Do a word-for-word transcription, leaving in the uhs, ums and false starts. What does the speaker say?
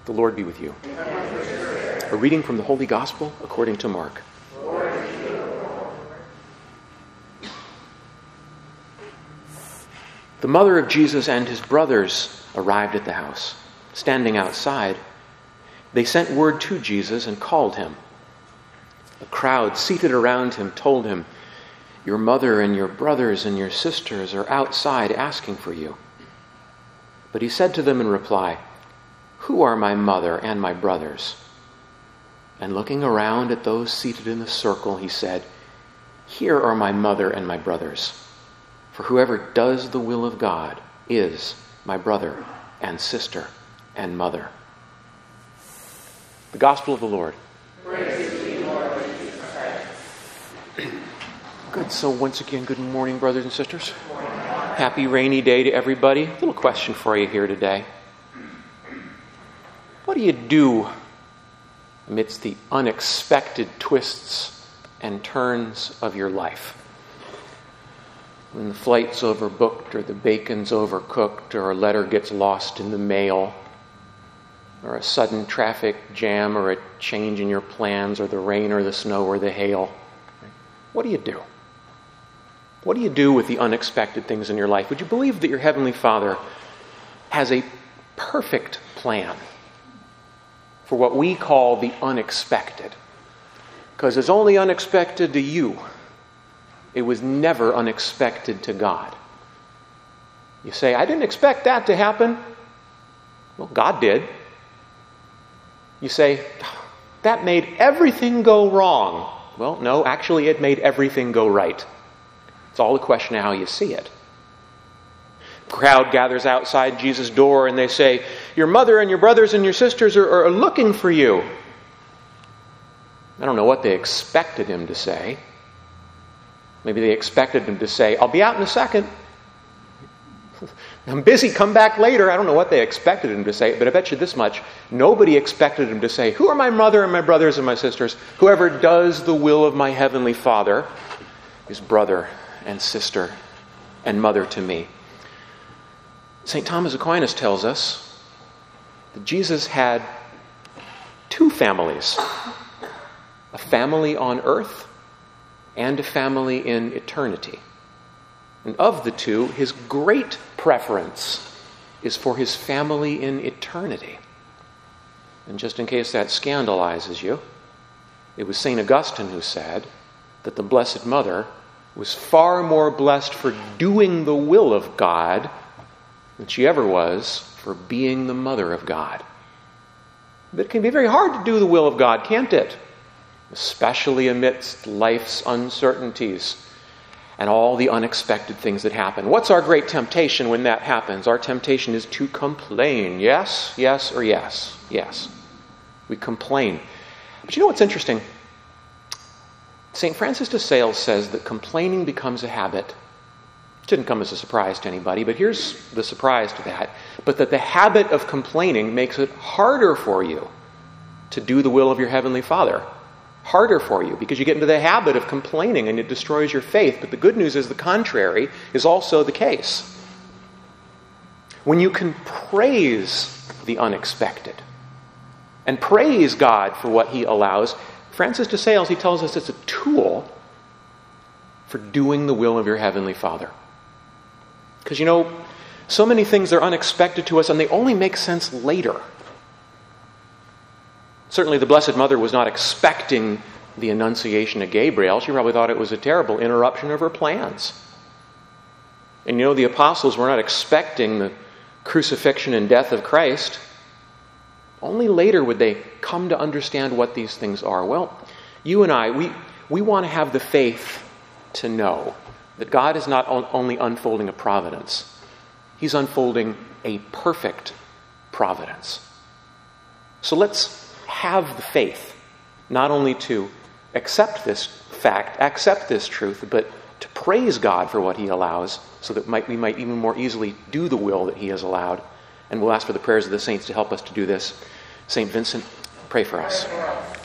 The Lord be with you. A reading from the Holy Gospel according to Mark. The mother of Jesus and his brothers arrived at the house. Standing outside, they sent word to Jesus and called him. A crowd seated around him told him, "Your mother and your brothers and your sisters are outside asking for you." But he said to them in reply, "Who are my mother and my brothers?" And looking around at those seated in the circle, he said, "Here are my mother and my brothers. For whoever does the will of God is my brother and sister and mother." The Gospel of the Lord. Praise to you, Lord Jesus Christ. Good. So once again, good morning, brothers and sisters. Happy rainy day to everybody. A little question for you here today. What do you do amidst the unexpected twists and turns of your life? When the flight's overbooked, or the bacon's overcooked, or a letter gets lost in the mail, or a sudden traffic jam, or a change in your plans, or the rain or the snow or the hail. What do you do? What do you do with the unexpected things in your life? Would you believe that your Heavenly Father has a perfect plan for what we call the unexpected? Because it's only unexpected to you. It was never unexpected to God. You say, "I didn't expect that to happen." Well, God did. You say, "That made everything go wrong." Well, no, actually it made everything go right. It's all a question of how you see it. The crowd gathers outside Jesus' door and they say, "Your mother and your brothers and your sisters are, are looking for you." I don't know what they expected him to say. Maybe they expected him to say, "I'll be out in a second. I'm busy, come back later." I don't know what they expected him to say, but I bet you this much. Nobody expected him to say, "Who are my mother and my brothers and my sisters? Whoever does the will of my Heavenly Father is brother and sister and mother to me." Saint Thomas Aquinas tells us that Jesus had two families, a family on earth and a family in eternity. And of the two, his great preference is for his family in eternity. And just in case that scandalizes you, it was Saint Augustine who said that the Blessed Mother was far more blessed for doing the will of God than she ever was for being the mother of God. But it can be very hard to do the will of God, can't it? Especially amidst life's uncertainties and all the unexpected things that happen. What's our great temptation when that happens? Our temptation is to complain. Yes, yes, or yes, yes. We complain. But you know what's interesting? Saint Francis de Sales says that complaining becomes a habit. It didn't come as a surprise to anybody, but here's the surprise to that. But that the habit of complaining makes it harder for you to do the will of your Heavenly Father. Harder for you because you get into the habit of complaining and it destroys your faith. But the good news is the contrary is also the case. When you can praise the unexpected and praise God for what he allows, Francis de Sales, he tells us it's a tool for doing the will of your Heavenly Father. Because, you know, so many things are unexpected to us and they only make sense later. Certainly the Blessed Mother was not expecting the Annunciation of Gabriel. She probably thought it was a terrible interruption of her plans. And you know, the apostles were not expecting the crucifixion and death of Christ. Only later would they come to understand what these things are. Well, you and I, we, we want to have the faith to know that God is not only unfolding a providence, he's unfolding a perfect providence. So let's have the faith, not only to accept this fact, accept this truth, but to praise God for what he allows, so that might, we might even more easily do the will that he has allowed. And we'll ask for the prayers of the saints to help us to do this. Saint Vincent, pray for us.